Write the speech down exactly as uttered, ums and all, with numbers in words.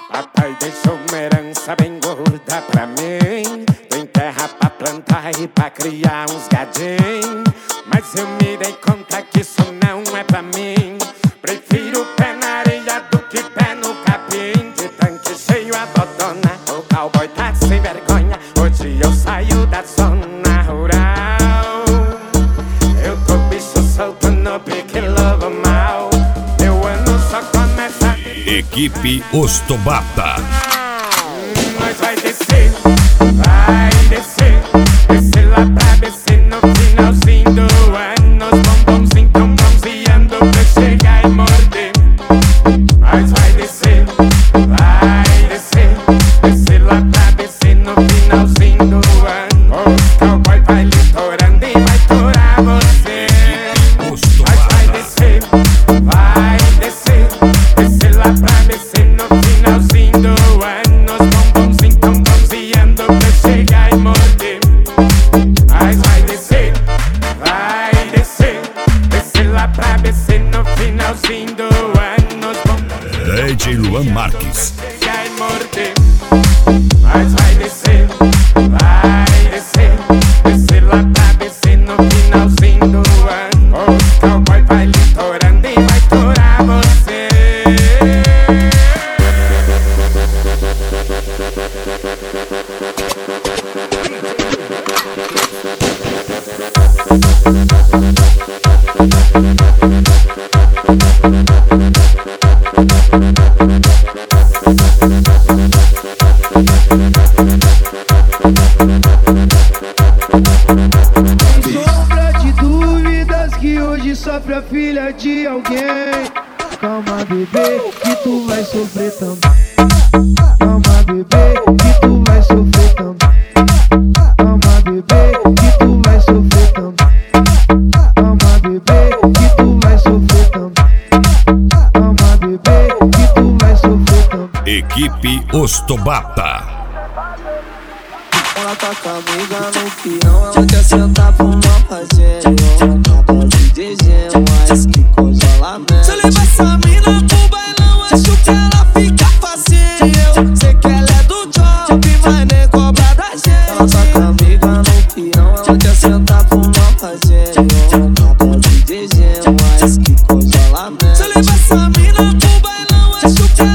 Papai deixou uma herança bem gorda pra mim. Tem terra pra plantar e pra criar uns gadinhos. Mas eu me dei conta que isso não é pra mim. Prefiro pé na areia do que pé no capim. De tanque cheio a dodona, o cowboy tá sem vergonha. Hoje eu saio da zona rural. Eu tô bicho solto no pique lobo mal. Meu ano só começa. Equipe Ostobata. Nós vai descer, vai descer, descer lá pra descer no finalzinho do ano. Os bombonzinhos tão bronzeando pra chegar e morder. Nós vai descer, vai descer, descer lá pra descer no finalzinho do ano. Os cowboy vai litorando e vai torar você. Nós vai descer, vai descer, descer lá pra descer no finalzinho do ano. Os bombonzinhos tão bronzeando pra chegar e morder. Nós vai descer, vai descer, descer lá pra descer no finalzinho do ano. Os bombonzinhos D J Luan Marques. chegar e morder. Nós vai descer, vai descer, descer lá pra descer no finalzinho do ano. Os cowboy vai litorando e vai torar você. Sombra de dúvidas que hoje sofre a filha de alguém. Calma, bebê, que tu vai sofrer também. Calma, bebê, que tu vai sofrer também. Calma, bebê, que tu vai sofrer também. Calma, bebê, que tu vai sofrer também. Calma, bebê, que tu vai sofrer também. Equipe Ostobata. Ela tá com a amiga no peão, ela quer sentar pra uma fazenda. Ela tá de dezembro, mas que congelamento. Se eu levar essa mina pro bailão, acho que ela fica facinho. Sei que ela é do job, mas nem cobra da gente. Ela tá com a amiga no peão, ela quer sentar pra uma fazenda. Ela tá de dezembro, mas que congelamento. Se eu levar essa mina pro bailão, acho que